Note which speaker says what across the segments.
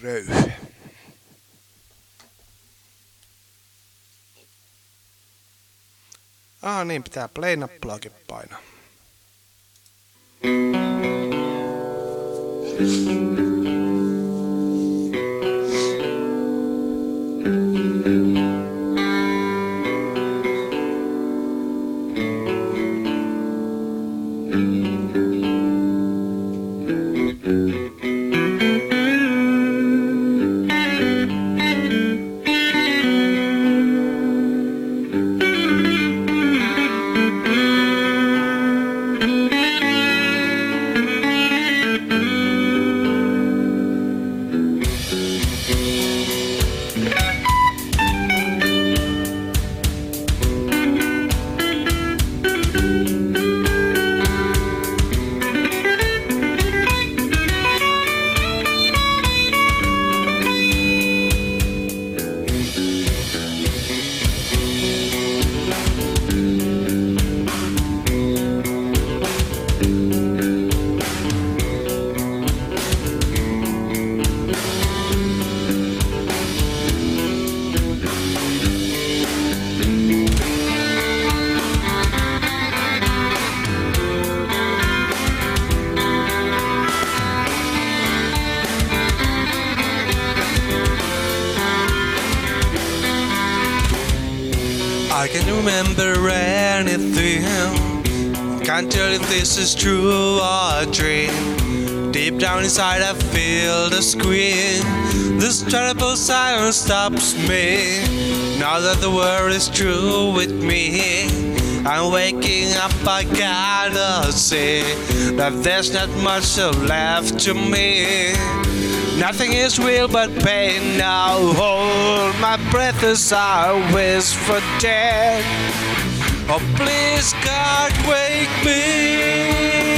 Speaker 1: röyhy. Niin pitää play-nappulaakin painaa. I can't remember anything. Can't tell if this is true or a dream. Deep down inside I feel the scream. This terrible silence stops me. Now that the world is true with me, I'm waking up, I gotta see that there's not much left to me. Nothing is real but pain now. Hold my breath as I wish for death. Oh please God, wake me.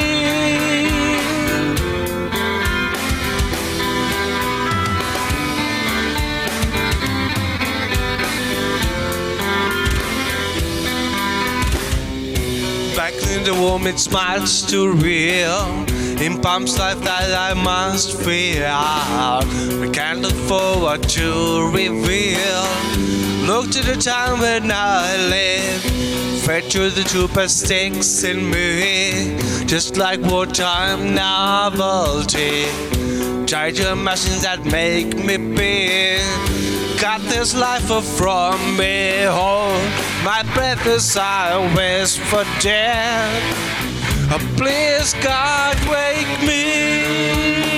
Speaker 1: Back in the womb it smiles too real. In Pump's life that I must feel. I can't look forward to reveal. Look to the time when I live. Fed to the super stinks in me. Just like wartime novelty. Try to imagine that make me be. Got this life from me. Hold my breath as I wish for death. Oh, please God, wake me.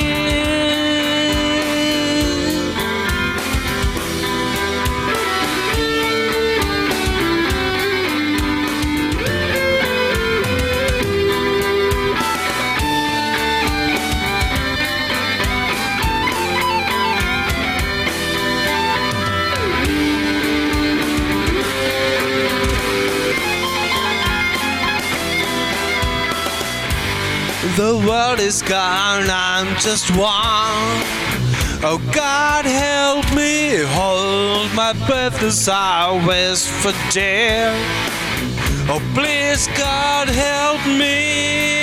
Speaker 1: The world is gone, I'm just one. Oh God, help me, hold my breath as I wish for death. Oh please God, help me.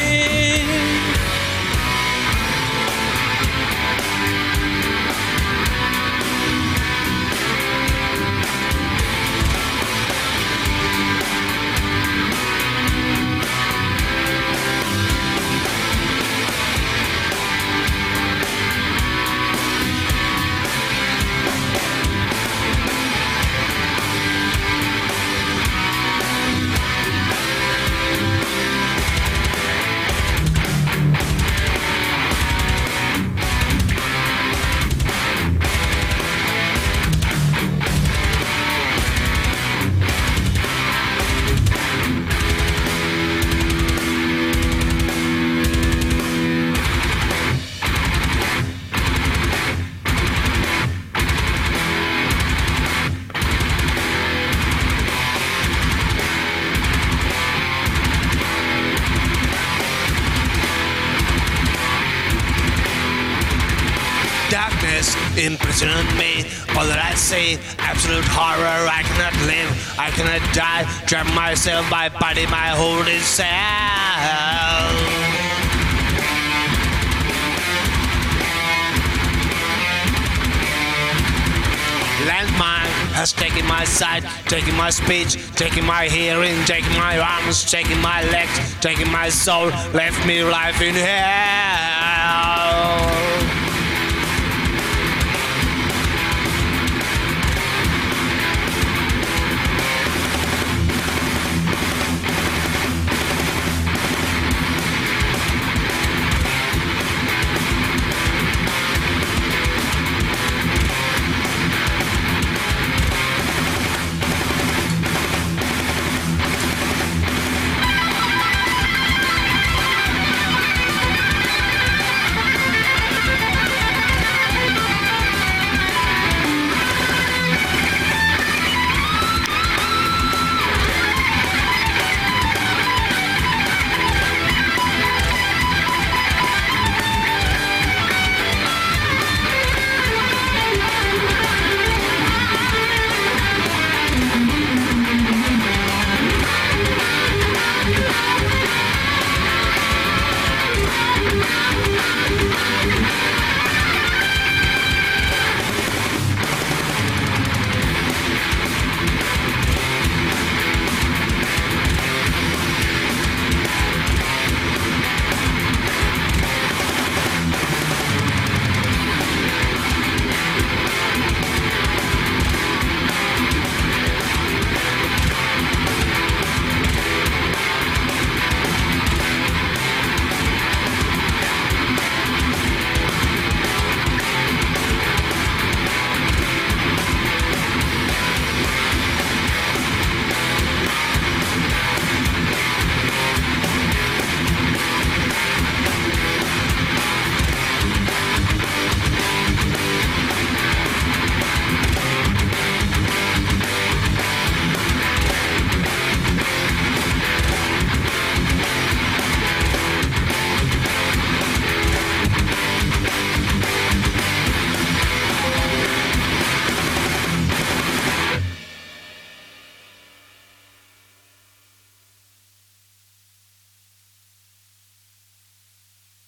Speaker 1: Darkness imprisoned me. All that I see, absolute horror. I cannot live, I cannot die. Trap myself, my body, my whole self. landmine has taken my sight, taking my speech, taking my hearing, taking my arms, taking my legs, taking my soul, left me life in hell.